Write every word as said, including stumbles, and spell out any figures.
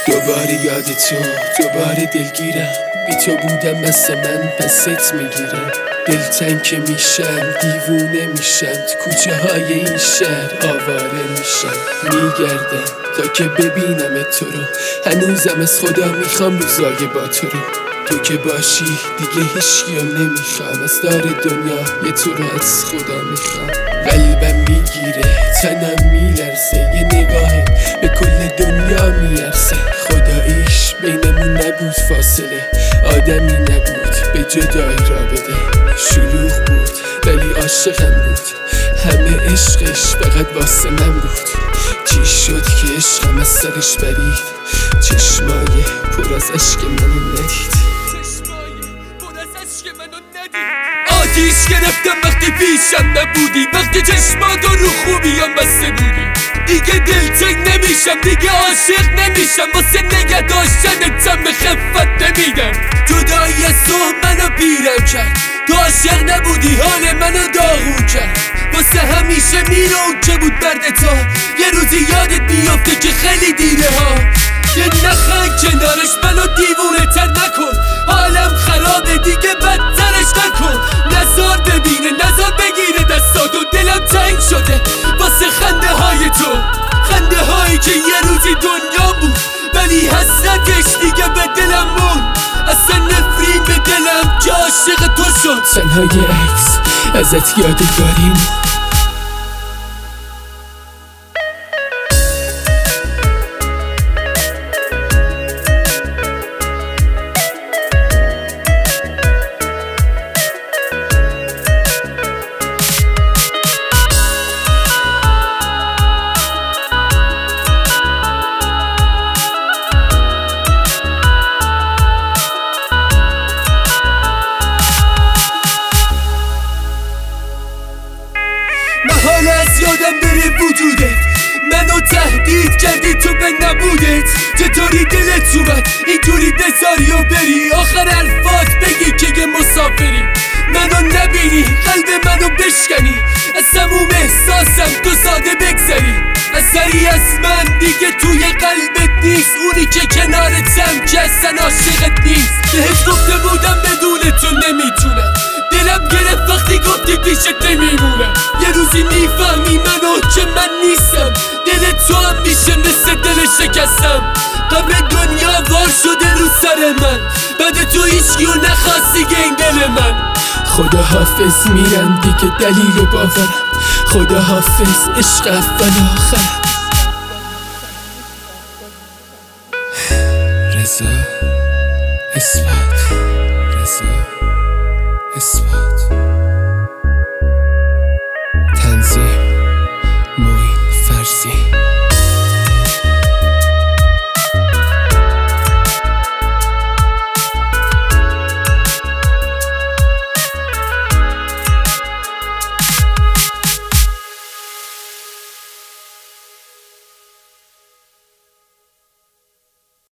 دوباره یاد تو، دوباره دلگیرم. بی تو بودم مثل من پست میگیرم. دلتنگ که میشم دیوونه میشم، تو کوچه های این شهر آواره میشم. میگردم تا که ببینم تو رو، هنوزم از خدا میخوام روزای با تو رو. تو که باشی دیگه هیچکیو نمیخوام، از دار دنیا یه تو رو از خدا میخوام. قلبم میگیره تنم میلرزه، یه نگاهت به کل دنیا میارزه. خداییش بینمون نبود فاصله، آدمی نبود به جدایی را بده. شلوغ بود ولی عاشقم بود، همه عشقش فقط واسه من بود. چی شد که عشقم از سرش برید، چشمای پر از عشق منو ندید. آتیش گرفتم وقتی پیشم نبودی، وقتی چشماتو رو خوبیم بسته بودی. دیگه دلتنگ نمیشم، دیگه عاشق نمیشم، واسه نگه داشتنتم به خفت نمیدم. جدایی از تو منو پیرم کرد، تو عاشق نبودی حال منو داغون کرد. واسه همیشه میره اون که بود مرد تا، یه روزی یادت میافته که خیلی دیره ها. یه نخن کنارش منو دیوونه تر نکن، حالم خرابه دیگه بدترش نکن. نزار ببینه نزار بگیره دستاتو، دلم تنگ شده واسه خنده های تو. خنده هایی که یه روزی دنیا بود ولی حسرتش دیگه به دلم مون. اصلا نفرین به دلم که عاشق تو شد. تنها یه عکس ازت یادگاریم. حالا از یادم بره وجودت، منو تهدید کردی تو به نبودت. چطوری دلت اومد اینجوری بذاری و بری، آخر حرفات بگی که یه مسافری. منو نبینی قلب منو بشکنی، از تموم احساسم تو ساده بگذری. اثری از من دیگه توی قلبت نیست، اونی که کنارتم که اصلا عاشقت نیست. بهت گفته بودم بدون تو نمیتونم، دلم گرفت وقتی گفتی پیشت نمیمونم. یه روزی میفهمی منو که من نیستم، دل تو هم میشه مثل دل شکستم. قبل دنیا وار شده رو سر من، بعد تو هیچکیو نخواستی که این دل من. خدا حافظ میرم دیگه دلیل و باورم، خدا حافظ عشق اول آخر. رضا اثبات، رضا اثبات.